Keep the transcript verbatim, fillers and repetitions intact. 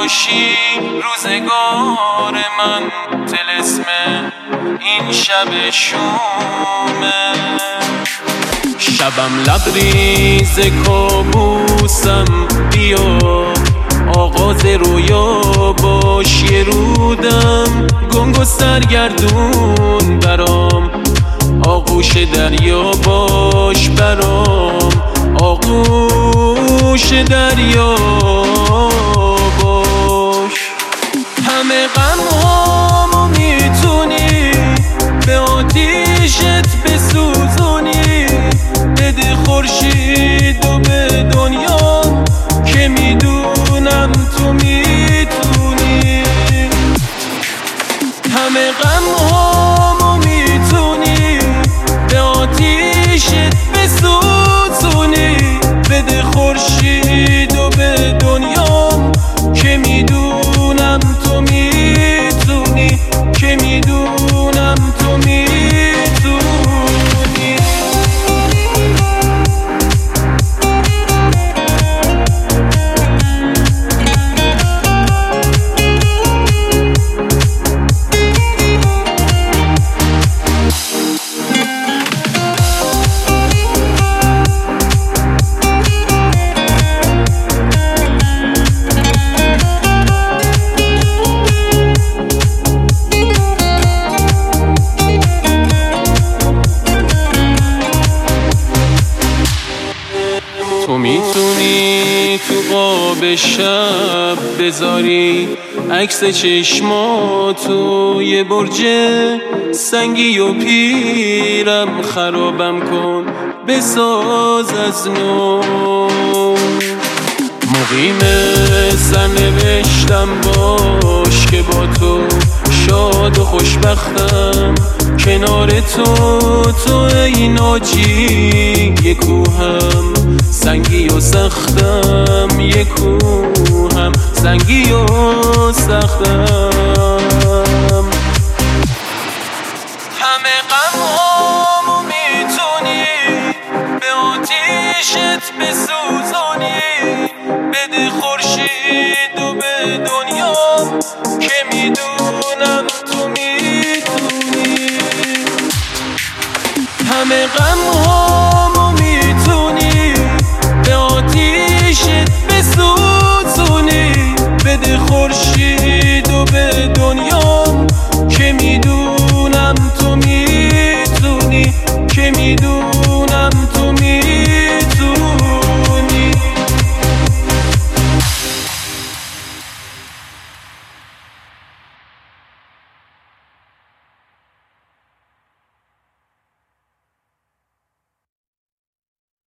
باشی روزگار من، طلسم این شب شومه. شبم لبریز کابوسم، بیا آغاز رویا باش. یه رودم گنگ و سرگردون برام، آغوش دریا باش برام، آغوش دریا باش. همه غمهامو میتونی به آتیشت بسوزونی، بده خورشید و به دنیا که میدونم تو میتونی. همه غمهامو میتونی به آتیشت بسوزونی، بده خورشید و به دنیا که میدونم تو میتونی، که میدونم تو میتونی. تو میتونی تو قاب شب بذاری عکس چشماتو، یه برج سنگی و پیرم خرابم کن بساز از نو. مقیم سرنوشتم باش که با تو شاد و خوشبختم، کنار تو تو ای ناجی. یه کوهم سنگی و سختم، یه کوهم سنگی و سختم. همه غمهامو میتونی به آتیشت بسوزونی، بده خورشید و به دنیا که میدونم تو میتونی. همه غمهامو